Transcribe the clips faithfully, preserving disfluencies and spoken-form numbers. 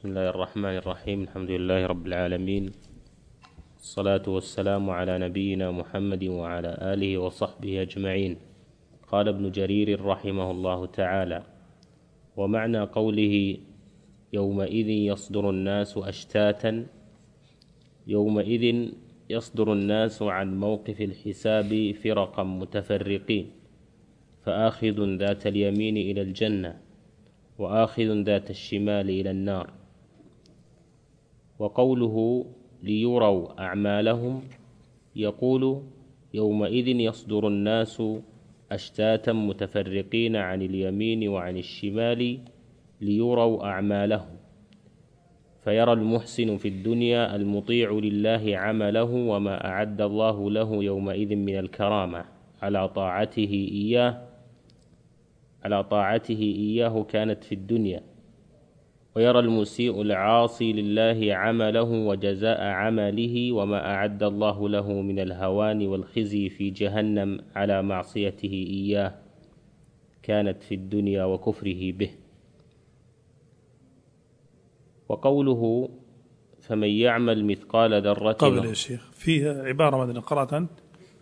بسم الله الرحمن الرحيم. الحمد لله رب العالمين، الصلاة والسلام على نبينا محمد وعلى آله وصحبه أجمعين. قال ابن جرير رحمه الله تعالى: ومعنى قوله يومئذ يصدر الناس أشتاتا، يومئذ يصدر الناس عن موقف الحساب فرقا متفرقين، فآخذ ذات اليمين إلى الجنة وآخذ ذات الشمال إلى النار. وقوله ليروا أعمالهم، يقول يومئذ يصدر الناس أشتاتا متفرقين عن اليمين وعن الشمال ليروا أعمالهم، فيرى المحسن في الدنيا المطيع لله عمله وما أعد الله له يومئذ من الكرامة على طاعته إياه على طاعته إياه كانت في الدنيا، ويرى المسيء العاصي لله عمله وجزاء عمله وما أعد الله له من الهوان والخزي في جهنم على معصيته إياه كانت في الدنيا وكفره به. وقوله فمن يعمل مثقال ذرة قبل يا شيخ فيها عبارة ماذا قرأت أنت؟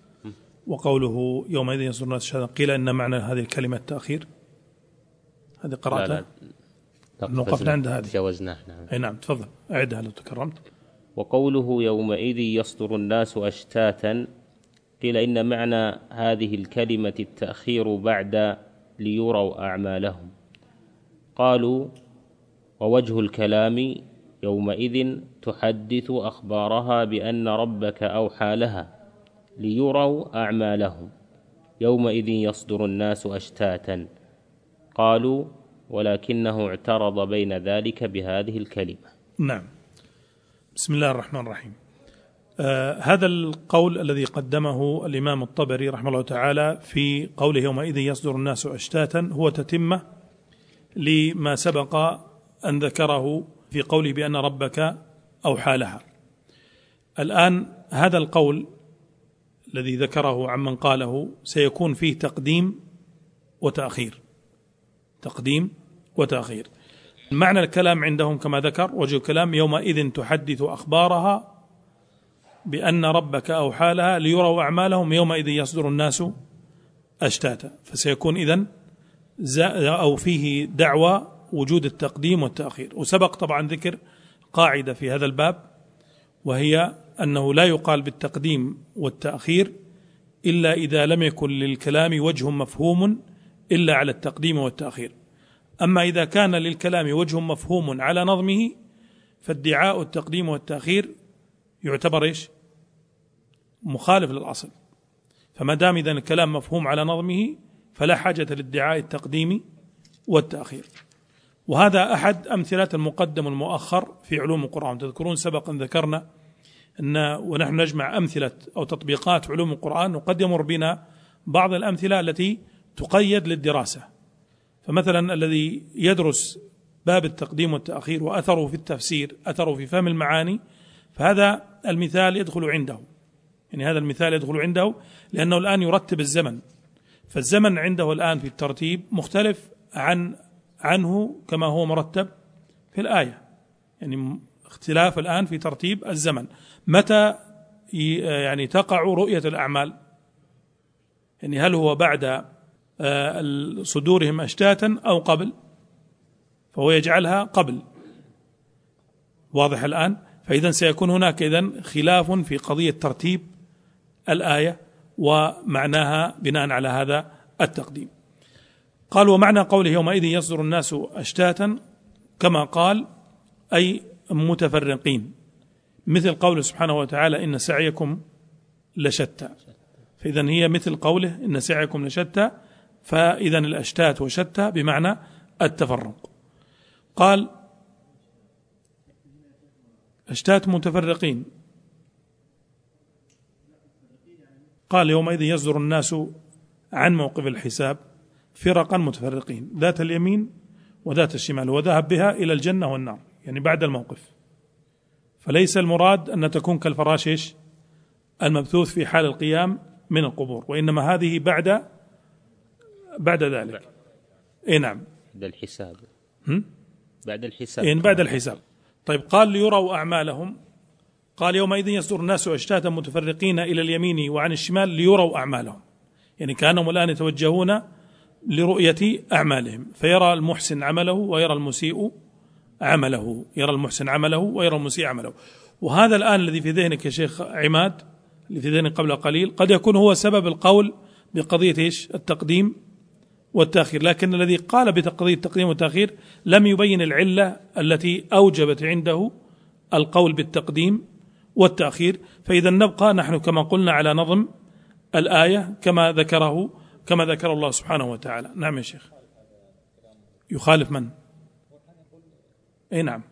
وقوله يومئذ يصدر الناس أشتاتا، قيل إن معنى هذه الكلمة التأخير، هذه قرأتها؟ نوقف عند هذه جوزناه. نعم. أي نعم، تفضل أعدها لو تكرمت. وقوله يومئذ يصدر الناس أشتاتا، قيل إن معنى هذه الكلمة التأخير بعد ليروا أعمالهم. قالوا ووجه الكلام يومئذ تحدث أخبارها بأن ربك أوحى لها ليروا أعمالهم، يومئذ يصدر الناس أشتاتا. قالوا ولكنه اعترض بين ذلك بهذه الكلمة. نعم. بسم الله الرحمن الرحيم. آه هذا القول الذي قدمه الإمام الطبري رحمه الله تعالى في قوله يومئذ يصدر الناس أشتاتا هو تتمة لما سبق أن ذكره في قوله بأن ربك أوحى لها. الآن هذا القول الذي ذكره عمن قاله سيكون فيه تقديم وتأخير، تقديم وتأخير. معنى الكلام عندهم كما ذكر وجه الكلام يومئذ تحدث أخبارها بأن ربك أوحى لها ليروا أعمالهم، يومئذ يصدر الناس أشتاتا، فسيكون إذن أو فيه دعوة وجود التقديم والتأخير. وسبق طبعا ذكر قاعدة في هذا الباب، وهي أنه لا يقال بالتقديم والتأخير إلا إذا لم يكن للكلام وجه مفهوم إلا على التقديم والتأخير. أما إذا كان للكلام وجه مفهوم على نظمه فادعاء التقديم والتأخير يعتبر إيش؟ مخالف للأصل. فما دام إذن الكلام مفهوم على نظمه فلا حاجة لادعاء التقديم والتأخير. وهذا أحد أمثلة المقدم والمؤخر في علوم القرآن. تذكرون سبقا ذكرنا أن ونحن نجمع أمثلة أو تطبيقات علوم القرآن وقد يمر بنا بعض الأمثلة التي تقيد للدراسة. فمثلا الذي يدرس باب التقديم والتأخير وأثره في التفسير، أثره في فهم المعاني، فهذا المثال يدخل عنده، يعني هذا المثال يدخل عنده لأنه الآن يرتب الزمن، فالزمن عنده الآن في الترتيب مختلف عن عنه كما هو مرتب في الآية، يعني اختلاف الآن في ترتيب الزمن. متى يعني تقع رؤية الأعمال؟ يعني هل هو بعد صدورهم أشتاتا أو قبل؟ فهو يجعلها قبل، واضح الآن؟ فإذا سيكون هناك إذن خلاف في قضية ترتيب الآية ومعناها بناء على هذا التقديم. قال ومعنى قوله يومئذ يصدر الناس أشتاتا كما قال أي متفرقين، مثل قوله سبحانه وتعالى إن سعيكم لشتى، فإذا هي مثل قوله إن سعيكم لشتى، فإذا الأشتات وشتى بمعنى التفرق. قال أشتات متفرقين، قال يومئذ يصدر الناس عن موقف الحساب فرقا متفرقين ذات اليمين وذات الشمال، وذهب بها إلى الجنة والنار، يعني بعد الموقف. فليس المراد أن تكون كالفراش المبثوث في حال القيام من القبور، وإنما هذه بعد بعد ذلك. إيه نعم، بعد الحساب. هم؟ بعد الحساب. إيه بعد الحساب. طيب قال ليروا أعمالهم، قال يومئذ يصدر الناس أشتاتا متفرقين إلى اليمين وعن الشمال ليروا أعمالهم، يعني كانهم الآن يتوجهون لرؤية أعمالهم، فيرى المحسن عمله ويرى المسيء عمله، يرى المحسن عمله ويرى المسيء عمله. وهذا الآن الذي في ذهنك يا شيخ عماد، اللي في ذهنك قبل قليل، قد يكون هو سبب القول بقضية إيش؟ التقديم والتأخير، لكن الذي قال بقضية التقديم والتأخير لم يبين العلة التي أوجبت عنده القول بالتقديم والتأخير. فإذا نبقى نحن كما قلنا على نظم الآية كما ذكره كما ذكر الله سبحانه وتعالى. نعم يا شيخ. يخالف من؟ اي نعم.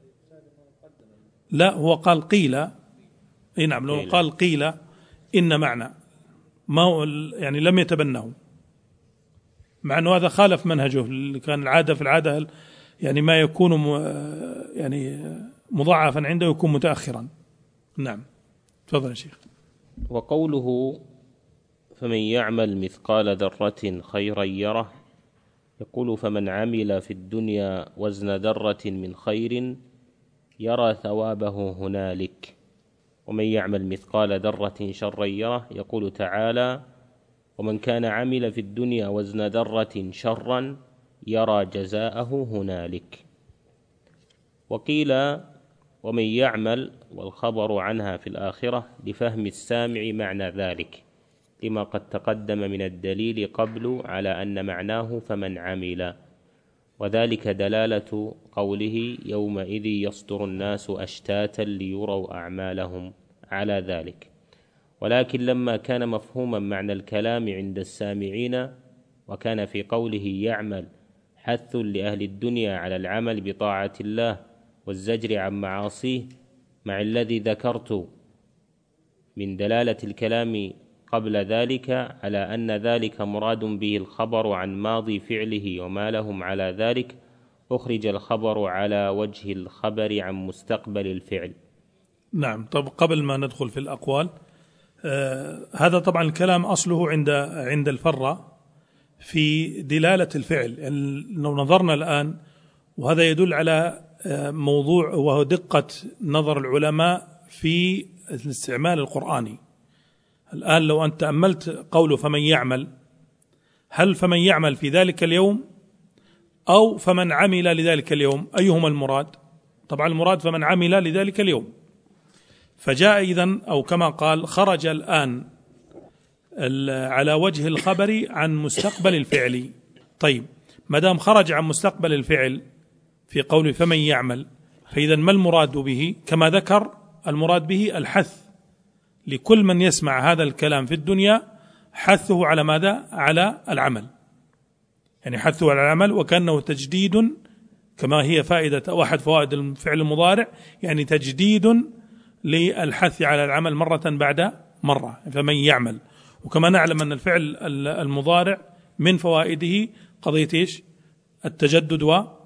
لا هو قال قيل، اي نعم لو قال قيل إن معنى ما هو يعني لم يتبنه، مع أنه هذا خالف منهجه اللي كان العادة في العادة يعني ما يكون يعني مضاعفا عنده يكون متأخرا. نعم تفضل يا شيخ. وقوله فمن يعمل مثقال ذرة خيرا يره، يقول فمن عمل في الدنيا وزن ذرة من خير يرى ثوابه هنالك، ومن يعمل مثقال ذرة شرا يره، يقول تعالى ومن كان عمل في الدنيا وزن ذرة شرا يرى جزاءه هنالك. وقيل ومن يعمل والخبر عنها في الآخرة لفهم السامع معنى ذلك، لما قد تقدم من الدليل قبل على أن معناه فمن عمل، وذلك دلالة قوله يومئذ يصدر الناس أشتاتا ليروا أعمالهم على ذلك. ولكن لما كان مفهوما معنى الكلام عند السامعين، وكان في قوله يعمل حث لأهل الدنيا على العمل بطاعة الله والزجر عن معاصيه، مع الذي ذكرت من دلالة الكلام قبل ذلك على أن ذلك مراد به الخبر عن ماضي فعله وما لهم على ذلك، أخرج الخبر على وجه الخبر عن مستقبل الفعل. نعم. طب قبل ما ندخل في الأقوال، آه هذا طبعا الكلام أصله عند عند الفرة في دلالة الفعل. يعني لو نظرنا الآن، وهذا يدل على آه موضوع وهو دقة نظر العلماء في الاستعمال القرآني. الآن لو أنت تأملت قوله فمن يعمل، هل فمن يعمل في ذلك اليوم أو فمن عمل لذلك اليوم؟ أيهما المراد؟ طبعا المراد فمن عمل لذلك اليوم. فجاء إذن أو كما قال خرج الآن على وجه الخبر عن مستقبل الفعل. طيب ما دام خرج عن مستقبل الفعل في قول فمن يعمل، فإذا ما المراد به؟ كما ذكر المراد به الحث لكل من يسمع هذا الكلام في الدنيا، حثه على ماذا؟ على العمل، يعني حثه على العمل، وكأنه تجديد كما هي فائدة أو أحد فوائد الفعل المضارع، يعني تجديد للحث على العمل مرة بعد مرة. فمن يعمل، وكما نعلم أن الفعل المضارع من فوائده قضية إيش؟ التجدد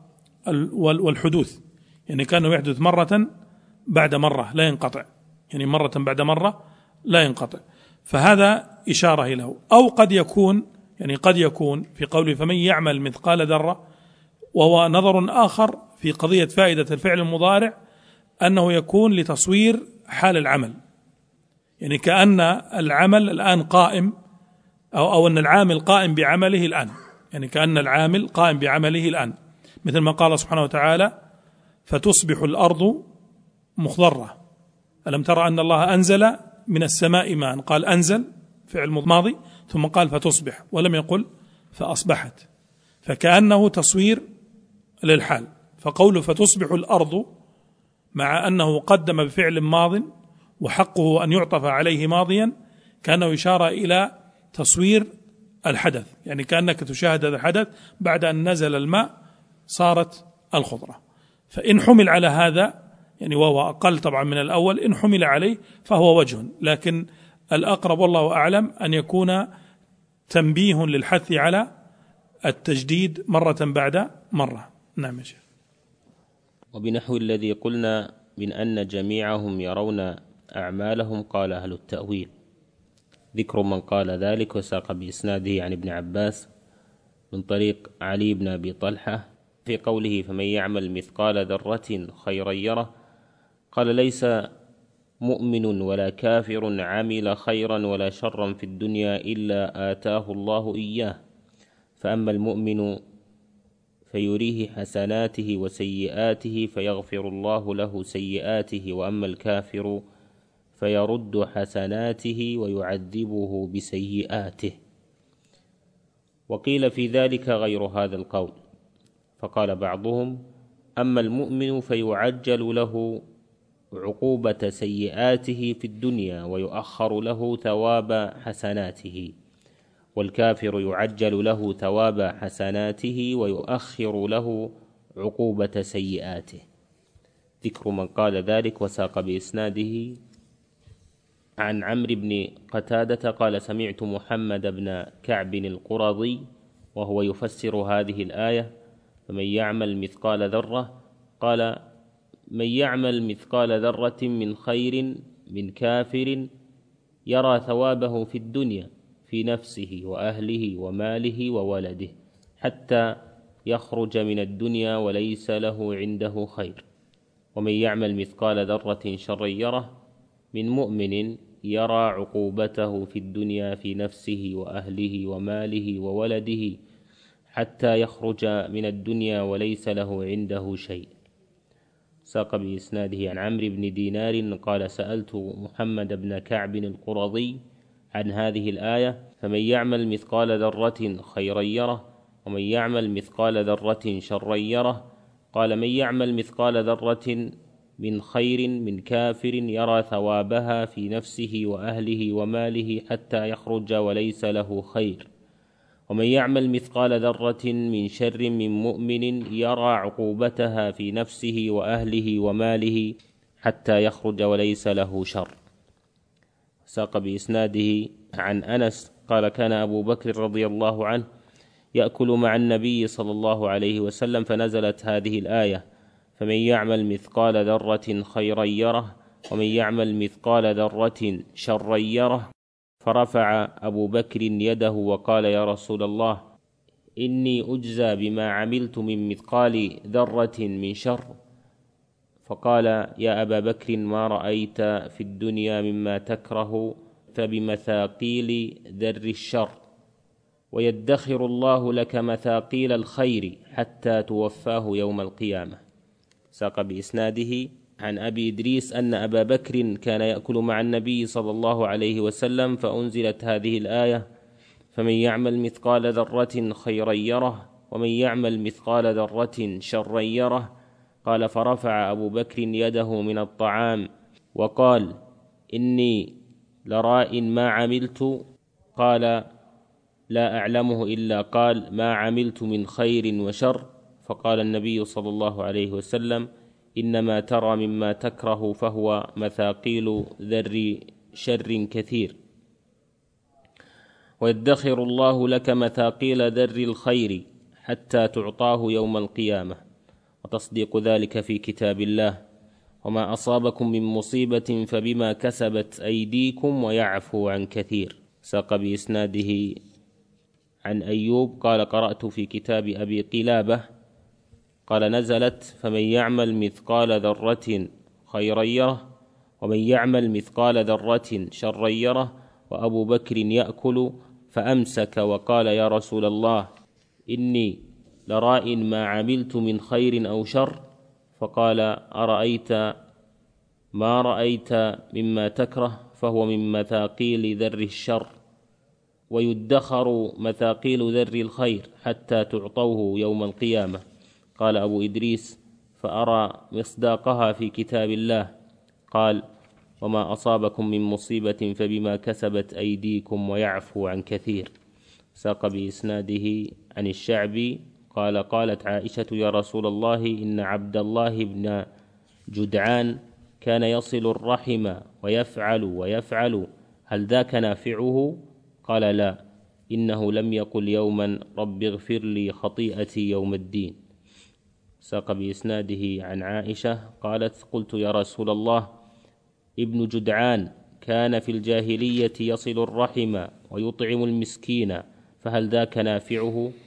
والحدوث، يعني كانه يحدث مرة بعد مرة لا ينقطع، يعني مرة بعد مرة لا ينقطع. فهذا إشارة له. أو قد يكون يعني قد يكون في قوله فمن يعمل مثقال ذرة، وهو نظر آخر في قضية فائدة الفعل المضارع، أنه يكون لتصوير حال العمل، يعني كأن العمل الآن قائم، أو, أو أن العامل قائم بعمله الآن، يعني كأن العامل قائم بعمله الآن، مثل ما قال سبحانه وتعالى فتصبح الأرض مخضرة. ألم ترى أن الله أنزل من السماء ماء؟ قال أنزل فعل ماضي، ثم قال فتصبح، ولم يقل فأصبحت، فكأنه تصوير للحال. فقوله فتصبح الأرض مع أنه قدم بفعل ماض وحقه أن يعطف عليه ماضيا، كأنه إشارة إلى تصوير الحدث، يعني كأنك تشاهد هذا الحدث بعد أن نزل الماء صارت الخضرة. فإن حمل على هذا يعني وهو أقل طبعا من الأول، إن حمل عليه فهو وجه، لكن الأقرب والله أعلم أن يكون تنبيه للحث على التجديد مرة بعد مرة. نعم يا شيخ. وبنحو الذي قلنا من أن جميعهم يرون أعمالهم قال أهل التأويل، ذكر من قال ذلك وساق بإسناده عن ابن عباس من طريق علي بن أبي طلحة في قوله فمن يعمل مثقال ذرة خيرا يره، قال ليس مؤمن ولا كافر عمل خيرا ولا شرا في الدنيا إلا آتاه الله إياه، فأما المؤمن فيريه حسناته وسيئاته فيغفر الله له سيئاته، وأما الكافر فيرد حسناته ويعذبه بسيئاته. وقيل في ذلك غير هذا القول، فقال بعضهم أما المؤمن فيعجل له عقوبة سيئاته في الدنيا ويؤخر له ثواب حسناته، والكافر يعجل له ثواب حسناته ويؤخر له عقوبة سيئاته. ذكر من قال ذلك. وساق بإسناده عن عمرو بن قتادة قال سمعت محمد بن كعب القرظي وهو يفسر هذه الآية فمن يعمل مثقال ذرة، قال من يعمل مثقال ذرة من خير من كافر يرى ثوابه في الدنيا في نفسه وأهله وماله وولده حتى يخرج من الدنيا وليس له عنده خير، ومن يعمل مثقال ذرة شرا يره من مؤمن يرى عقوبته في الدنيا في نفسه وأهله وماله وولده حتى يخرج من الدنيا وليس له عنده شيء. ساق بإسناده عن عمرو بن دينار قال سألت محمد بن كعب القرظي عن هذه الآية فمن يعمل مثقال ذرة خيرا يره ومن يعمل مثقال ذرة شرا يره، قال من يعمل مثقال ذرة من خير من كافر يرى ثوابها في نفسه وأهله وماله حتى يخرج وليس له خير، ومن يعمل مثقال ذرة من شر من مؤمن يرى عقوبتها في نفسه وأهله وماله حتى يخرج وليس له شر. ساق بإسناده عن أنس قال كان أبو بكر رضي الله عنه يأكل مع النبي صلى الله عليه وسلم فنزلت هذه الآية فمن يعمل مثقال ذرة خيرا يره ومن يعمل مثقال ذرة شرا يره، فرفع أبو بكر يده وقال يا رسول الله إني أجزى بما عملت من مثقال ذرة من شر، فقال يا أبا بكر ما رأيت في الدنيا مما تكره فبمثاقيل ذر الشر، ويدخر الله لك مثاقيل الخير حتى توفاه يوم القيامة. ساق بإسناده عن أبي إدريس أن أبا بكر كان يأكل مع النبي صلى الله عليه وسلم فأنزلت هذه الآية فمن يعمل مثقال ذرة خيرا يره ومن يعمل مثقال ذرة شرا يره، قال فرفع أبو بكر يده من الطعام وقال إني لراء ما عملت، قال لا أعلمه إلا قال ما عملت من خير وشر، فقال النبي صلى الله عليه وسلم إنما ترى مما تكره فهو مثاقيل ذر شر كثير، ويدخر الله لك مثاقيل ذر الخير حتى تعطاه يوم القيامة، وتصديق ذلك في كتاب الله وما أصابكم من مصيبة فبما كسبت أيديكم ويعفو عن كثير. ساق بإسناده عن أيوب قال قرأت في كتاب أبي قلابة قال نزلت فمن يعمل مثقال ذرة خيرا يره ومن يعمل مثقال ذرة شرا يره، وأبو بكر يأكل فأمسك وقال يا رسول الله إني لراء ما عملت من خير أو شر، فقال أرأيت ما رأيت مما تكره فهو من مثاقيل ذر الشر، ويدخر مثاقيل ذر الخير حتى تعطوه يوم القيامة. قال أبو إدريس فأرى مصداقها في كتاب الله، قال وما أصابكم من مصيبة فبما كسبت أيديكم ويعفو عن كثير. ساق بإسناده عن الشعبي قال قالت عائشة يا رسول الله إن عبد الله بن جدعان كان يصل الرحم ويفعل ويفعل هل ذاك نافعه؟ قال لا، إنه لم يقل يوما رب اغفر لي خطيئتي يوم الدين. ساق بإسناده عن عائشة قالت قلت يا رسول الله ابن جدعان كان في الجاهلية يصل الرحم ويطعم المسكين فهل ذاك نافعه؟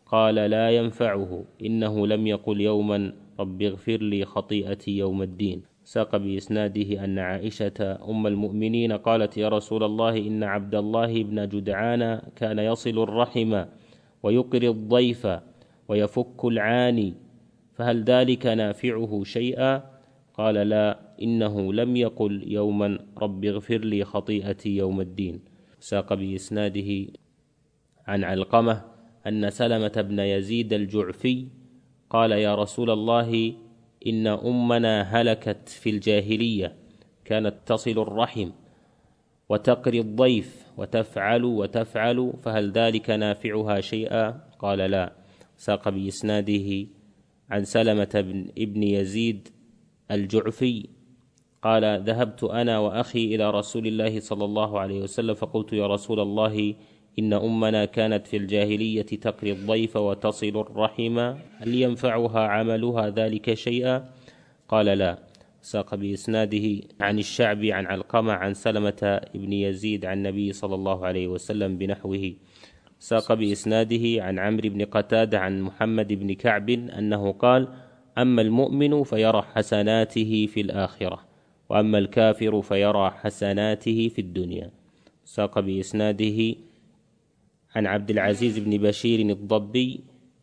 قال لا ينفعه، إنه لم يقل يوما رب اغفر لي خطيئتي يوم الدين. ساق بإسناده أن عائشة أم المؤمنين قالت يا رسول الله إن عبد الله بن جدعان كان يصل الرحم ويقري الضيف ويفك العاني، فهل ذلك نافعه شيئا؟ قال لا، إنه لم يقل يوما رب اغفر لي خطيئتي يوم الدين. ساق بإسناده عن علقمة أن سلمة بن يزيد الجعفي قال يا رسول الله إن أمنا هلكت في الجاهلية، كانت تصل الرحم وتقري الضيف وتفعل وتفعل، فهل ذلك نافعها شيئا؟ قال لا. ساق بإسناده عن سلمة بن ابن يزيد الجعفي قال ذهبت أنا وأخي إلى رسول الله صلى الله عليه وسلم فقلت يا رسول الله إن أمنا كانت في الجاهلية تقري الضيف وتصل الرحم، هل ينفعها عملها ذلك شيئا؟ قال لا. ساق بإسناده عن الشعبي عن علقمة عن سلمة بن يزيد عن النبي صلى الله عليه وسلم بنحوه. ساق بإسناده عن عمرو بن قتادة عن محمد بن كعب أنه قال أما المؤمن فيرى حسناته في الآخرة، وأما الكافر فيرى حسناته في الدنيا. ساق بإسناده عن عبد العزيز بن بشير الضبي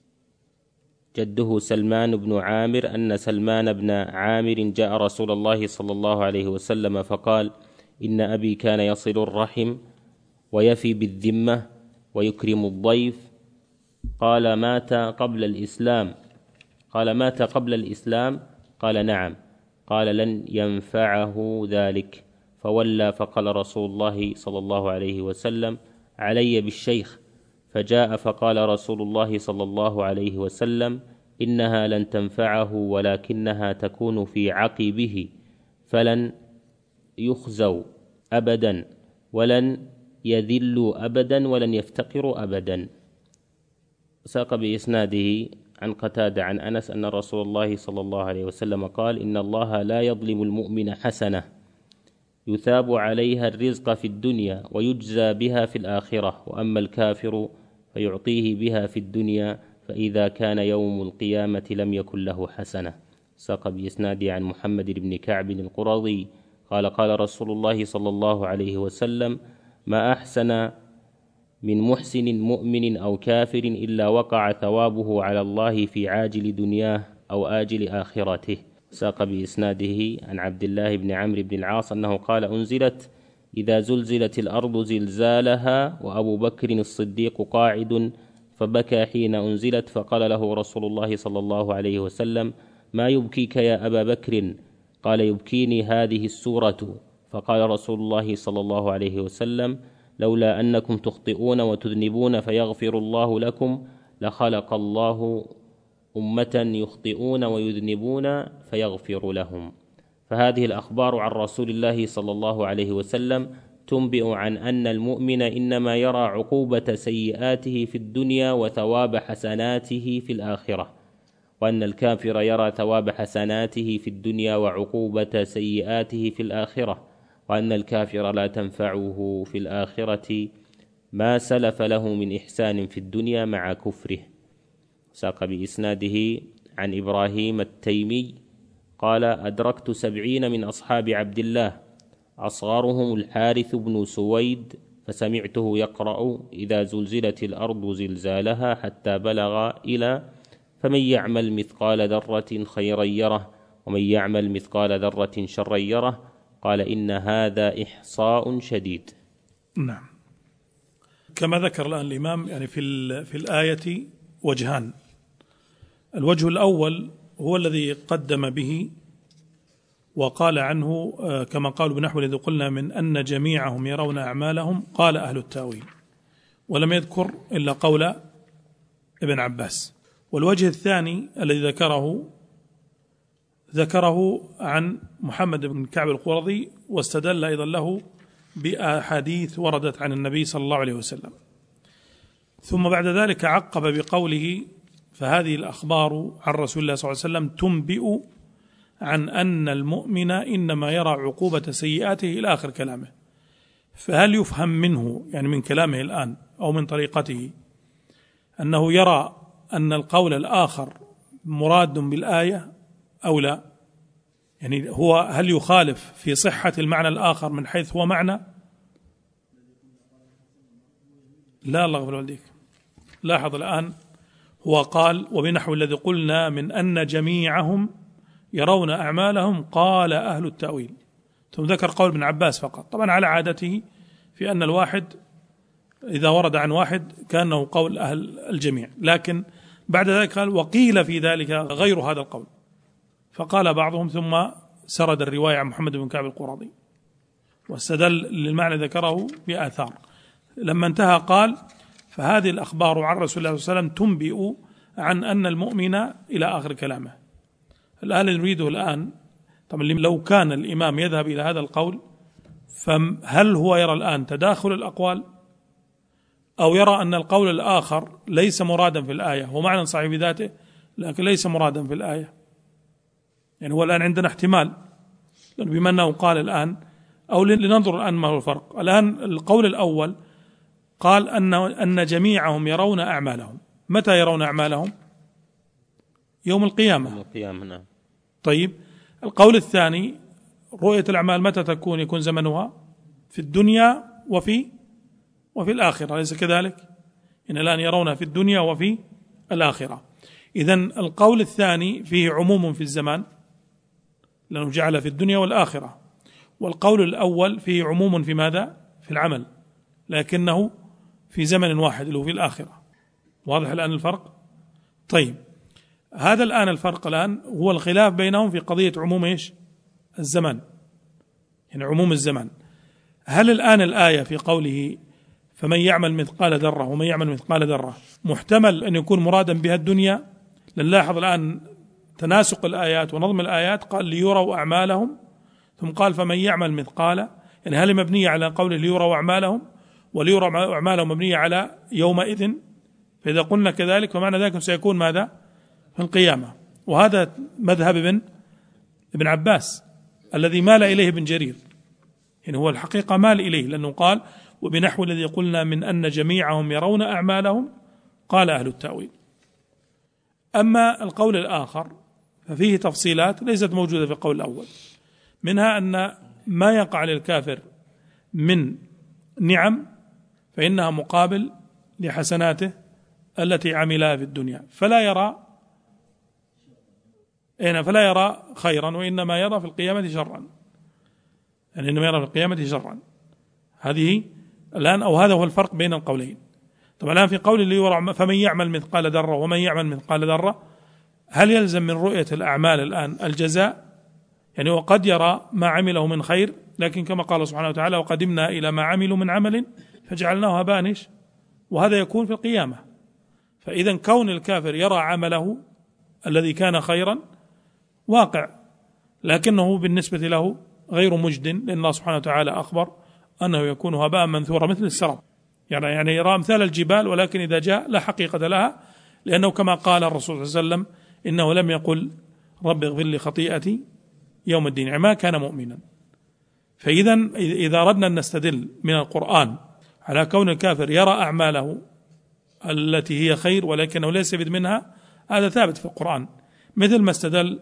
جده سلمان بن عامر أن سلمان بن عامر جاء رسول الله صلى الله عليه وسلم فقال إن أبي كان يصل الرحم ويفي بالذمة ويكرم الضيف. قال مات قبل الإسلام قال مات قبل الإسلام قال نعم. قال لن ينفعه ذلك، فولى فقال رسول الله صلى الله عليه وسلم علي بالشيخ، فجاء فقال رسول الله صلى الله عليه وسلم إنها لن تنفعه ولكنها تكون في عقبه، فلن يخزوا أبدا ولن يذلوا أبدا ولن يفتقروا أبدا. ساق بإسناده عن قتادة عن أنس أن رسول الله صلى الله عليه وسلم قال إن الله لا يظلم المؤمن حسنة يثاب عليها الرزق في الدنيا ويجزى بها في الآخرة، وأما الكافر فيعطيه بها في الدنيا فإذا كان يوم القيامة لم يكن له حسنة. ساق بإسناده عن محمد بن كعب القرظي قال قال رسول الله صلى الله عليه وسلم ما أحسن من محسن مؤمن أو كافر إلا وقع ثوابه على الله في عاجل دنياه أو آجل آخرته. ساق بإسناده عن عبد الله بن عمرو بن العاص أنه قال أنزلت إذا زلزلت الأرض زلزالها وأبو بكر الصديق قاعد فبكى حين أنزلت، فقال له رسول الله صلى الله عليه وسلم ما يبكيك يا أبا بكر؟ قال يبكيني هذه السورة. فقال رسول الله صلى الله عليه وسلم لولا أنكم تخطئون وتذنبون فيغفر الله لكم لخلق الله أمة يخطئون ويذنبون فيغفر لهم. فهذه الأخبار عن رسول الله صلى الله عليه وسلم تنبئ عن أن المؤمن إنما يرى عقوبة سيئاته في الدنيا وثواب حسناته في الآخرة، وأن الكافر يرى ثواب حسناته في الدنيا وعقوبة سيئاته في الآخرة، وأن الكافر لا تنفعه في الآخرة ما سلف له من إحسان في الدنيا مع كفره. ساق بإسناده عن إبراهيم التيمي قال أدركت سبعين من أصحاب عبد الله أصغرهم الحارث بن سويد فسمعته يقرأ إذا زلزلت الأرض زلزالها حتى بلغ إلى فمن يعمل مثقال ذرة خيرا يره ومن يعمل مثقال ذرة شرا يره. قال إن هذا إحصاء شديد. نعم. كما ذكر الآن الإمام يعني في في الآية وجهان. الوجه الأول هو الذي قدم به وقال عنه كما قالوا بنحو الذي قلنا من أن جميعهم يرون أعمالهم، قال أهل التأويل، ولم يذكر إلا قول ابن عباس. والوجه الثاني الذي ذكره ذكره عن محمد بن كعب القرظي، واستدل أيضا له بأحاديث وردت عن النبي صلى الله عليه وسلم. ثم بعد ذلك عقب بقوله فهذه الأخبار عن رسول الله صلى الله عليه وسلم تنبئ عن أن المؤمن إنما يرى عقوبة سيئاته إلى آخر كلامه. فهل يفهم منه يعني من كلامه الآن أو من طريقته أنه يرى أن القول الآخر مراد بالآية أو لا؟ يعني هو هل يخالف في صحة المعنى الآخر من حيث هو معنى؟ لا، الله يغفر والديك. لاحظ الآن، هو قال وبنحو الذي قلنا من أن جميعهم يرون أعمالهم قال أهل التأويل، ثم ذكر قول ابن عباس فقط، طبعا على عادته في أن الواحد إذا ورد عن واحد كأنه قول أهل الجميع، لكن بعد ذلك قال وقيل في ذلك غير هذا القول، فقال بعضهم ثم سرد الرواية عن محمد بن كعب القرظي واستدل للمعنى ذكره بآثار. لما انتهى قال فهذه الأخبار عن رسول الله صلى الله عليه وسلم تنبئ عن أن المؤمن إلى آخر كلامه. الآن نريده الآن، طبعا لو كان الإمام يذهب إلى هذا القول فهل هو يرى الآن تداخل الأقوال أو يرى أن القول الآخر ليس مرادا في الآية، هو معنى صحيح بذاته لكن ليس مرادا في الآية؟ يعني هو الآن عندنا احتمال، بما أنه قال الآن، أو لننظر الآن ما هو الفرق. الآن القول الأول قال أن أن جميعهم يرون أعمالهم، متى يرون أعمالهم؟ يوم القيامة. يوم القيامة نعم. طيب القول الثاني رؤية الأعمال متى تكون؟ يكون زمنها في الدنيا وفي وفي الآخرة، أليس كذلك؟ إن الآن يرونها في الدنيا وفي الآخرة. إذن القول الثاني فيه عموم في الزمان لأنه جعل في الدنيا والآخرة، والقول الأول فيه عموم في ماذا؟ في العمل، لكنه في زمن واحد اللي هو في الآخرة. واضح الآن الفرق؟ طيب هذا الآن الفرق الآن هو الخلاف بينهم في قضية عموم إيش؟ الزمان، يعني عموم الزمان. هل الآن الآية في قوله فمن يعمل مثقال ذرة ومن يعمل مثقال ذرة محتمل أن يكون مرادا بها الدنيا؟ لنلاحظ الآن تناسق الآيات ونظم الآيات، قال ليروا أعمالهم ثم قال فمن يعمل مثقال، يعني هل مبنية على قوله ليروا أعمالهم وليروا أعمالهم مبنية على يومئذ؟ فإذا قلنا كذلك فمعنى ذلك سيكون ماذا؟ في القيامة. وهذا مذهب ابن ابن عباس الذي مال إليه ابن جرير، يعني هو الحقيقة مال إليه، لأنه قال وبنحو الذي قلنا من أن جميعهم يرون أعمالهم قال أهل التأويل. أما القول الآخر ففيه تفصيلات ليست موجودة في القول الأول، منها أن ما يقع للكافر من نعم فإنها مقابل لحسناته التي عملها في الدنيا، فلا يرى فلا يرى خيرا وإنما يرى في القيامة شرا، يعني إنما يرى في القيامة شرا. هذه الآن أو هذا هو الفرق بين القولين. طبعا الآن في قول اللي يرى فمن يعمل مثقال ذرة ومن يعمل مثقال ذرة، هل يلزم من رؤية الأعمال الآن الجزاء؟ يعني وقد يرى ما عمله من خير، لكن كما قال سبحانه وتعالى وقدمنا إلى ما عملوا من عمل فجعلناه هباء، وهذا يكون في القيامة. فإذا كون الكافر يرى عمله الذي كان خيرا واقع، لكنه بالنسبة له غير مجد، لأن الله سبحانه وتعالى أخبر أنه يكون هباء منثورا مثل السراب، يعني يعني يرى أمثال الجبال ولكن إذا جاء لا حقيقة لها، لأنه كما قال الرسول صلى الله عليه وسلم إنه لم يقل رب اغفر لي خطيئتي يوم الدين، يعني ما كان مؤمنا. فإذا إذا أردنا أن نستدل من القرآن على كون الكافر يرى أعماله التي هي خير ولكنه لا يستفيد منها، هذا ثابت في القرآن، مثل ما استدل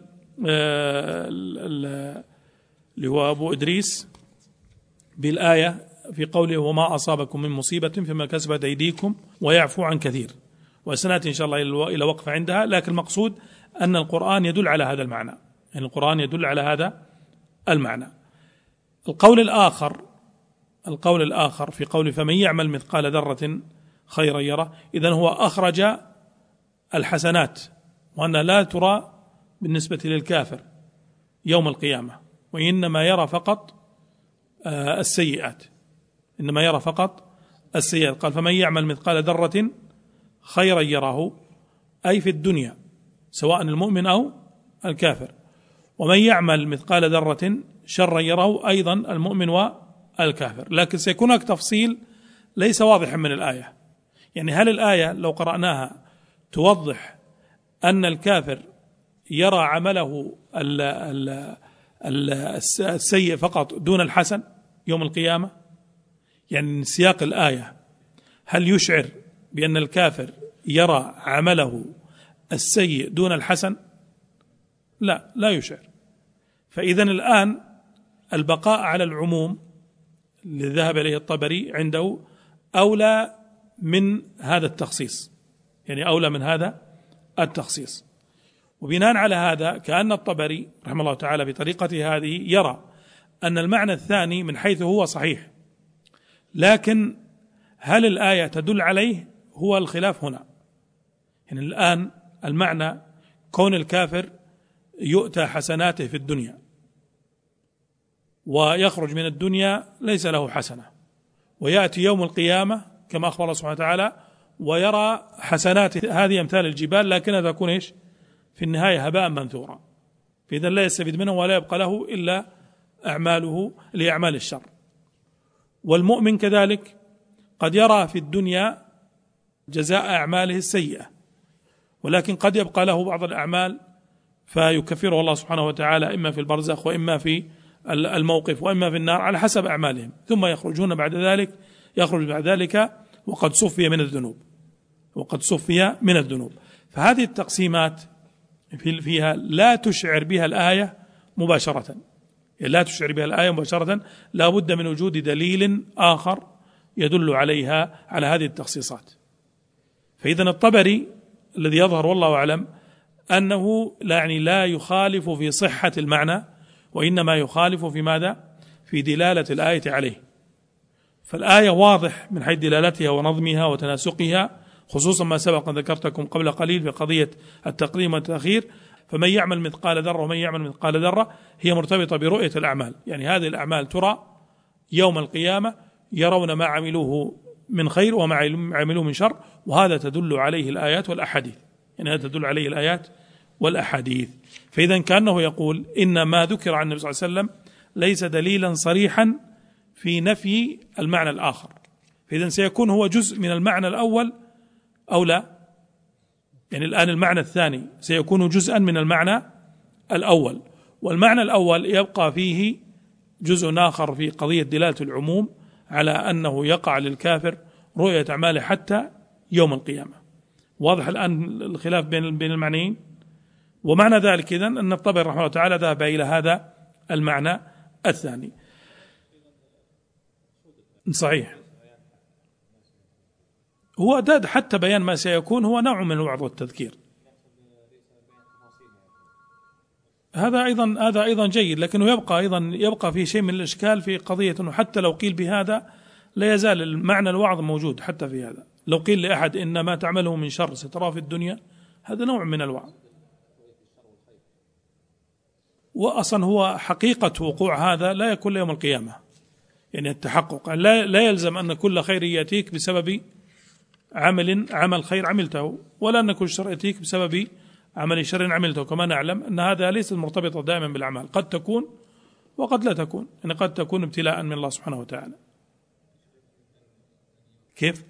اللي هو أبو إدريس بالآية في قوله وما أصابكم من مصيبة فيما كسبت أيديكم ويعفو عن كثير، وسنأتي إن شاء الله إلى وقف عندها. لكن المقصود أن القرآن يدل على هذا المعنى، يعني القرآن يدل على هذا المعنى. القول الآخر القول الآخر في قول فمن يعمل مثقال ذرة خيرا يره، إذن هو أخرج الحسنات وأن لا ترى بالنسبة للكافر يوم القيامة، وإنما يرى فقط السيئات، إنما يرى فقط السيئات. قال فمن يعمل مثقال ذرة خيرا يره، أي في الدنيا سواء المؤمن أو الكافر، ومن يعمل مثقال ذرة شرا يره أيضا المؤمن والكافر. لكن سيكون هناك تفصيل ليس واضحا من الآية، يعني هل الآية لو قرأناها توضح أن الكافر يرى عمله ال ال السيء فقط دون الحسن يوم القيامة؟ يعني سياق الآية هل يشعر بأن الكافر يرى عمله السيء دون الحسن؟ لا، لا يشعر. فإذن الآن البقاء على العموم الذي ذهب إليه الطبري عنده أولى من هذا التخصيص، يعني أولى من هذا التخصيص. وبناء على هذا كأن الطبري رحمه الله تعالى بطريقته هذه يرى أن المعنى الثاني من حيث هو صحيح، لكن هل الآية تدل عليه؟ هو الخلاف هنا. يعني الآن المعنى كون الكافر يؤتى حسناته في الدنيا ويخرج من الدنيا ليس له حسنة، ويأتي يوم القيامة كما أخبر الله سبحانه وتعالى ويرى حسنات هذه أمثال الجبال لكنها تكون إيش؟ في النهاية هباء منثورا، فإذا لا يستفيد منه ولا يبقى له إلا أعماله لأعمال الشر. والمؤمن كذلك قد يرى في الدنيا جزاء أعماله السيئة، ولكن قد يبقى له بعض الأعمال فيكفره الله سبحانه وتعالى إما في البرزخ وإما في الموقف وإما في النار على حسب أعمالهم، ثم يخرجون بعد ذلك يخرج بعد ذلك وقد صفي من الذنوب وقد صفي من الذنوب. فهذه التقسيمات فيها لا تشعر بها الآية مباشرة، لا تشعر بها الآية مباشرة، لا بد من وجود دليل آخر يدل عليها على هذه التخصيصات. فإذا الطبري الذي يظهر والله أعلم أنه لا يعني لا يخالف في صحة المعنى، وإنما يخالف في ماذا؟ في دلالة الآية عليه. فالآية واضح من حيث دلالتها ونظمها وتناسقها، خصوصا ما سبق أن ذكرتكم قبل قليل في قضية التقديم والتأخير. فمن يعمل مثقال ذرة ومن يعمل مثقال ذرة هي مرتبطة برؤية الأعمال، يعني هذه الأعمال ترى يوم القيامة، يرون ما عملوه من خير وما عملوه من شر، وهذا تدل عليه الآيات والأحاديث، يعني هذا تدل عليه الآيات والأحاديث. فإذا كأنه يقول إن ما ذكر عن النبي صلى الله عليه وسلم ليس دليلا صريحا في نفي المعنى الآخر، فإذا سيكون هو جزء من المعنى الأول أو لا؟ يعني الآن المعنى الثاني سيكون جزءا من المعنى الأول، والمعنى الأول يبقى فيه جزء آخر في قضية دلالة العموم على أنه يقع للكافر رؤية أعماله حتى يوم القيامة. واضح الآن الخلاف بين بين المعنيين؟ ومعنى ذلك إذن أن الطبري رحمه الله تعالى ذهب إلى هذا المعنى الثاني. صحيح، هو داد حتى بيان ما سيكون هو نوع من الوعظ والتذكير، هذا أيضا هذا أيضا جيد، لكنه يبقى أيضا يبقى في شيء من الإشكال في قضية أنه حتى لو قيل بهذا لا يزال المعنى الوعظ موجود حتى في هذا. لو قيل لأحد إن ما تعمله من شر ستراه في الدنيا، هذا نوع من الوعظ، وأصلا هو حقيقة وقوع هذا لا يكون يوم القيامة، يعني التحقق لا, لا يلزم أن كل خير يأتيك بسبب عمل عمل خير عملته، ولا أن كل شر يأتيك بسبب عمل شر عملته، كما نعلم أن هذا ليس مرتبطا دائما بالأعمال، قد تكون وقد لا تكون، يعني قد تكون ابتلاء من الله سبحانه وتعالى. كيف؟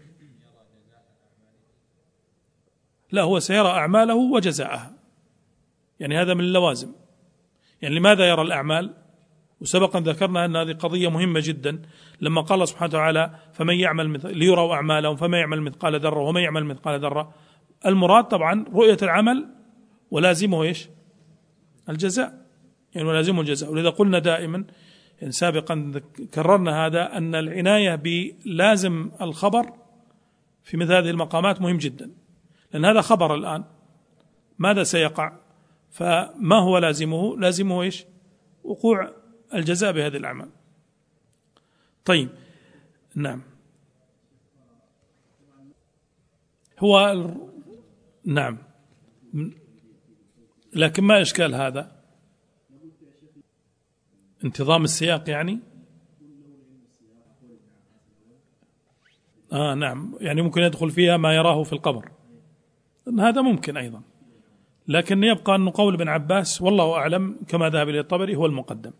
لا، هو سيرى أعماله وجزاءها، يعني هذا من اللوازم. يعني لماذا يرى الأعمال؟ وسبقا ذكرنا أن هذه قضية مهمة جدا، لما قال الله سبحانه وتعالى فمن يعمل مثل ليروا أعمالهم فما يعمل مثقال ذرة وما يعمل مثقال ذرة، المراد طبعا رؤية العمل ولازمه إيش؟ الجزاء، يعني ولازمه الجزاء. ولذا قلنا دائما يعني سابقا كررنا هذا أن العناية بلازم الخبر في مثل هذه المقامات مهم جدا، لأن هذا خبر الآن ماذا سيقع، فما هو لازمه؟ لازمه إيش؟ وقوع الجزاء بهذه الأعمال. طيب، نعم، هو ال... نعم، لكن ما إشكال هذا؟ انتظام السياق يعني؟ آه نعم، يعني ممكن يدخل فيها ما يراه في القبر، هذا ممكن أيضا، لكن يبقى أن قول ابن عباس والله أعلم كما ذهب إلى الطبري هو المقدم.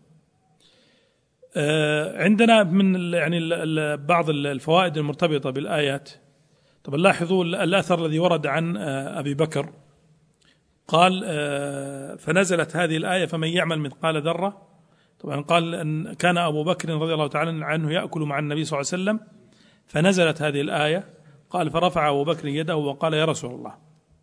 آه عندنا من يعني بعض الفوائد المرتبطة بالآيات. طبعا لاحظوا الأثر الذي ورد عن آه أبي بكر قال آه فنزلت هذه الآية فمن يعمل مثقال ذرة. طبعا قال أن كان أبو بكر رضي الله تعالى عنه يأكل مع النبي صلى الله عليه وسلم، فنزلت هذه الآية قال فرفع أبو بكر يده وقال يا رسول الله.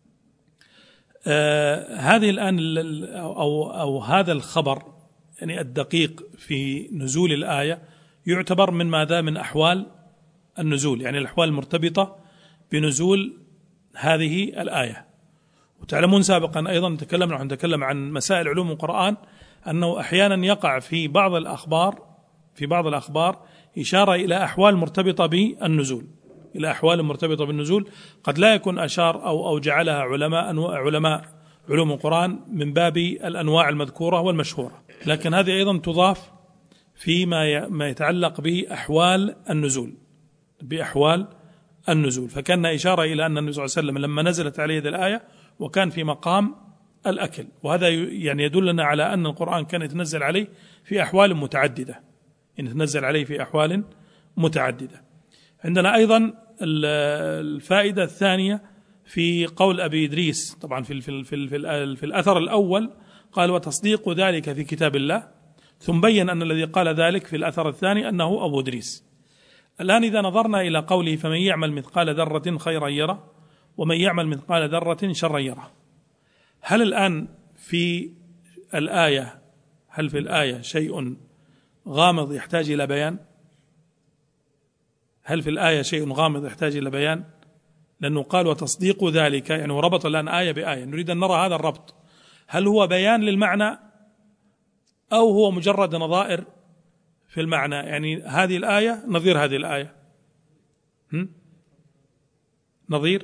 آه هذه الآن أو, أو هذا الخبر يعني الدقيق في نزول الآية يعتبر من ماذا؟ من أحوال النزول، يعني الأحوال المرتبطة بنزول هذه الآية. وتعلمون سابقا أيضا تكلمنا عن نتكلم عن مسائل علوم القرآن أنه أحيانا يقع في بعض الأخبار في بعض الأخبار إشارة إلى أحوال مرتبطة بالنزول، إلى أحوال مرتبطة بالنزول قد لا يكون أشار أو أو جعلها علماء علماء علوم القرآن من باب الأنواع المذكورة والمشهورة، لكن هذه أيضا تضاف فيما ما يتعلق بأحوال النزول بأحوال النزول. فكان إشارة إلى أن النبي صلى الله عليه وسلم لما نزلت عليه هذه الآية وكان في مقام الأكل، وهذا يعني يدلنا على أن القرآن كان يتنزل عليه في أحوال متعددة، يعني يتنزل عليه في أحوال متعددة. عندنا أيضا الفائدة الثانية في قول أبي إدريس، طبعا في في في, في, في الأثر الأول قال وتصديق ذلك في كتاب الله، ثم بين أن الذي قال ذلك في الأثر الثاني أنه أبو إدريس. الآن إذا نظرنا إلى قوله فمن يعمل مثقال ذرة خيرا يره ومن يعمل مثقال ذرة شرا يره، هل الآن في الآية هل في الآية شيء غامض يحتاج إلى بيان؟ هل في الآية شيء غامض يحتاج إلى بيان؟ لأنه قال وتصديق ذلك، يعني وربط الآن آية بآية، نريد أن نرى هذا الربط، هل هو بيان للمعنى أو هو مجرد نظائر في المعنى؟ يعني هذه الآية نظير هذه الآية، هم؟ نظير.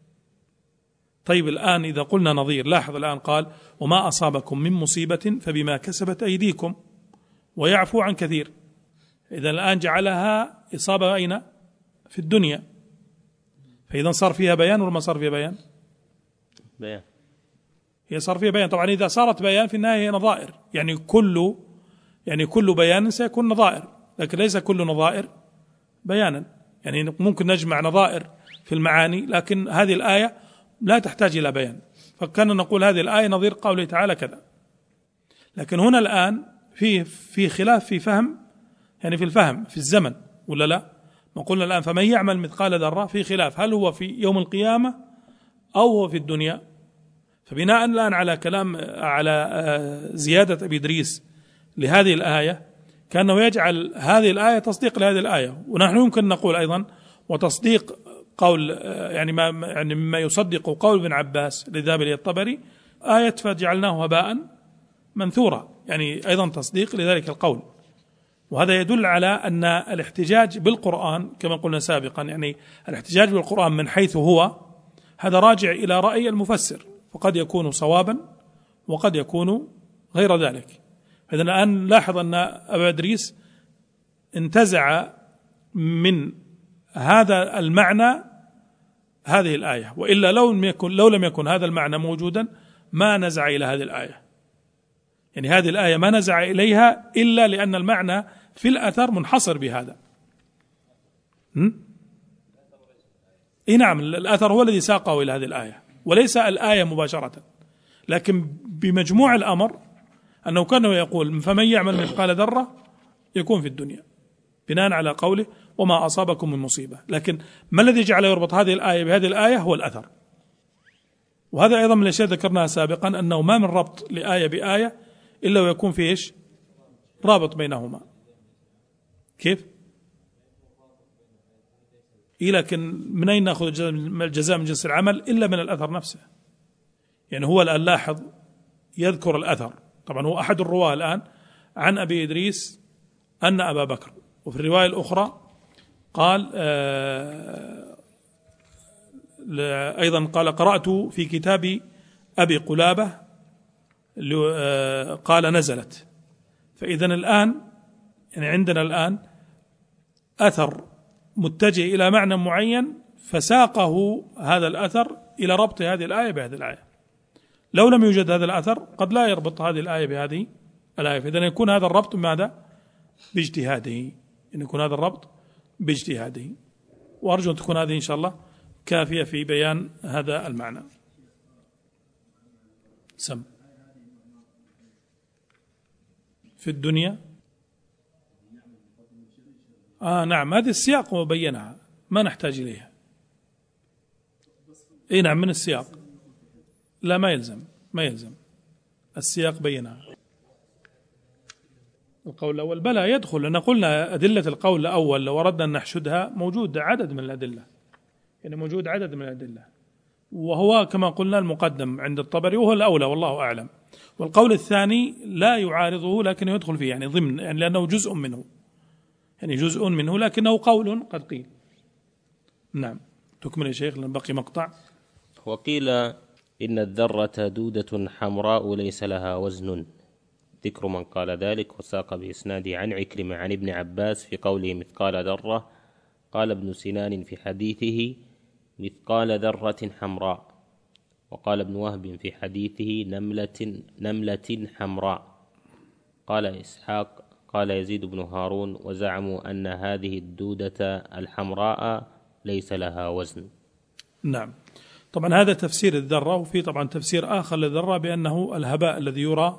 طيب الآن إذا قلنا نظير، لاحظ الآن قال وما أصابكم من مصيبة فبما كسبت أيديكم ويعفو عن كثير. إذا الآن جعلها إصابة أين؟ في الدنيا، فإذا صار فيها بيان ولا ما صار فيها بيان؟ بيان، هي صار فيها بيان. طبعا إذا صارت بيان في النهاية هي نظائر، يعني كل يعني كل بيان سيكون نظائر، لكن ليس كل نظائر بيانا. يعني ممكن نجمع نظائر في المعاني، لكن هذه الآية لا تحتاج إلى بيان، فكان نقول هذه الآية نظير قوله تعالى كذا. لكن هنا الآن في في خلاف في فهم، يعني في الفهم في الزمن ولا لا؟ ما قلنا الآن فمن يعمل مثقال ذرة، في خلاف هل هو في يوم القيامة أو هو في الدنيا. فبناء الآن على كلام على زيادة أبي إدريس لهذه الآية كأنه يجعل هذه الآية تصديق لهذه الآية، ونحن يمكن نقول أيضا وتصديق قول يعني ما يعني مما يصدق قول ابن عباس لذهب إلى الطبري آية فجعلناه هباء منثورا، يعني أيضا تصديق لذلك القول. وهذا يدل على أن الاحتجاج بالقرآن كما قلنا سابقا، يعني الاحتجاج بالقرآن من حيث هو هذا راجع إلى رأي المفسر، فقد يكون صوابا وقد يكون غير ذلك. إذن الآن لاحظ أن أبا إدريس انتزع من هذا المعنى هذه الآية، وإلا لو لم يكن لو لم يكن هذا المعنى موجودا ما نزع إلى هذه الآية. يعني هذه الآية ما نزع إليها إلا لأن المعنى في الأثر منحصر بهذا. إيه نعم، الأثر هو الذي ساقه إلى هذه الآية وليس الآية مباشرة، لكن بمجموع الأمر أنه كان يقول فمن يعمل مثقال ذرة يكون في الدنيا بناء على قوله وما أصابكم من مصيبة. لكن ما الذي جعل يربط هذه الآية بهذه الآية هو الأثر. وهذا أيضا من الأشياء ذكرناها سابقا أنه ما من ربط لآية بآية إلا ويكون في إيش؟ رابط بينهما. كيف؟ إيه لكن من أين نأخذ الجزاء من جنس العمل إلا من الأثر نفسه. يعني هو الآن لاحظ يذكر الأثر، طبعا هو أحد الرواة الآن عن أبي إدريس أن أبا بكر، وفي الرواية الأخرى قال آه أيضا قال قرأت في كتاب أبي قلابة آه قال نزلت. فإذن الآن يعني عندنا الآن أثر متجه إلى معنى معين فساقه هذا الأثر إلى ربط هذه الآية بهذه الآية. لو لم يوجد هذا الأثر قد لا يربط هذه الآية بهذه الآية، فإذن يكون هذا الربط بماذا؟ باجتهاده، إن يكون هذا الربط باجتهاده. وأرجو أن تكون هذه إن شاء الله كافية في بيان هذا المعنى. سم في الدنيا آه نعم، هذه السياق وبينها ما نحتاج إليها، اي نعم من السياق. لا ما يلزم ما يلزم السياق بينها. القول الأول بلى يدخل، لأن قلنا أدلة القول الأول لو أردنا أن نحشدها موجود عدد من الأدلة، يعني موجود عدد من الأدلة، وهو كما قلنا المقدم عند الطبري وهو الأولى والله أعلم. والقول الثاني لا يعارضه لكن يدخل فيه، يعني ضمن، يعني لأنه جزء منه، يعني جزء منه لكنه قول قد قيل. نعم تكمل يا شيخ لأن بقي مقطع. وقيل إن الذرة دودة حمراء ليس لها وزن، ذكر من قال ذلك، وساق بإسناده عن عكرمة عن ابن عباس في قوله مثقال ذرة. قال ابن سنان في حديثه مثقال ذرة حمراء، وقال ابن وهب في حديثه نملة نملة حمراء. قال إسحاق قال يزيد بن هارون وزعموا أن هذه الدودة الحمراء ليس لها وزن. نعم طبعا هذا تفسير الذرة، وفي طبعا تفسير آخر للذرة بأنه الهباء الذي يرى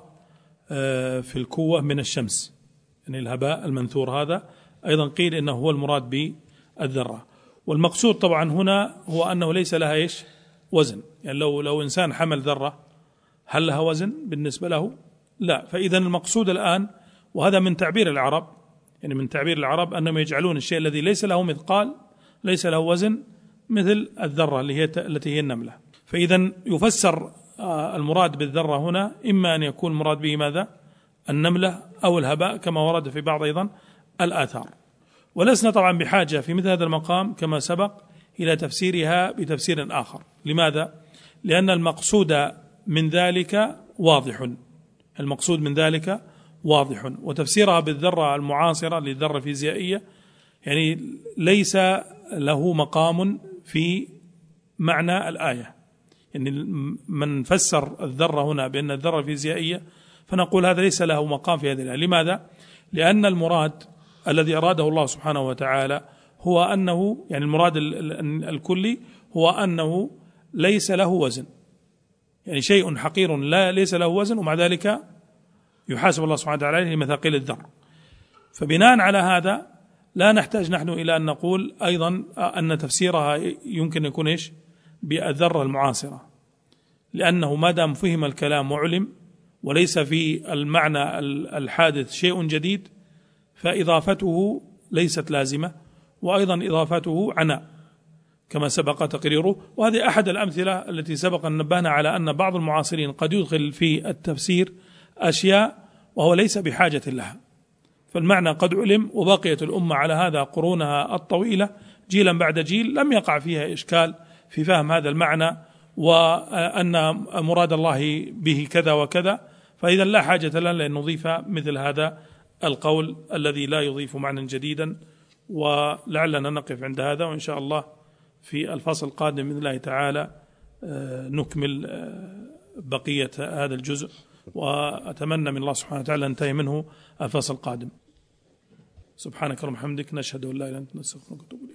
في الكوة من الشمس، يعني الهباء المنثور هذا أيضا قيل إنه هو المراد بالذرة. والمقصود طبعا هنا هو أنه ليس لها إيش وزن، يعني لو لو إنسان حمل ذرة هل لها وزن بالنسبة له؟ لا. فإذا المقصود الآن، وهذا من تعبير العرب، يعني من تعبير العرب أنهم يجعلون الشيء الذي ليس له مثقال ليس له وزن مثل الذرة اللي هي التي هي النملة. فإذا يفسر المراد بالذرة هنا إما أن يكون المراد به ماذا؟ النملة أو الهباء كما ورد في بعض أيضا الآثار. ولسنا طبعا بحاجة في مثل هذا المقام كما سبق إلى تفسيرها بتفسير آخر. لماذا؟ لأن المقصود من ذلك واضح، المقصود من ذلك واضح، وتفسيرها بالذرة المعاصرة للذرة الفيزيائية يعني ليس له مقام في معنى الآية. يعني من فسر الذرة هنا بأن الذرة الفيزيائية فنقول هذا ليس له مقام في هذه الآية. لماذا؟ لأن المراد الذي أراده الله سبحانه وتعالى هو أنه، يعني المراد الكلي هو أنه ليس له وزن، يعني شيء حقير لا ليس له وزن ومع ذلك يحاسب الله سبحانه وتعالى عليه مثاقيل الذر. فبناء على هذا لا نحتاج نحن إلى أن نقول أيضا أن تفسيرها يمكن يكون إيش بالذرة المعاصرة، لأنه ما دام فهم الكلام وعلم وليس في المعنى الحادث شيء جديد فإضافته ليست لازمة، وأيضا إضافته عناء كما سبق تقريره. وهذه أحد الأمثلة التي سبق أن نبهنا على أن بعض المعاصرين قد يدخل في التفسير أشياء وهو ليس بحاجة لها، فالمعنى قد علم وبقيت الأمة على هذا قرونها الطويلة جيلا بعد جيل لم يقع فيها إشكال في فهم هذا المعنى وأن مراد الله به كذا وكذا. فإذا لا حاجة لنا لأن نضيف مثل هذا القول الذي لا يضيف معنى جديدا. ولعلنا نقف عند هذا، وإن شاء الله في الفصل القادم بإذن الله تعالى نكمل بقية هذا الجزء، وأتمنى من الله سبحانه وتعالى أن ننتهي منه الفصل القادم. سبحانك اللهم وبحمدك نشهد أن لا إله إلا أنت نستغفرك ونتوب إليك.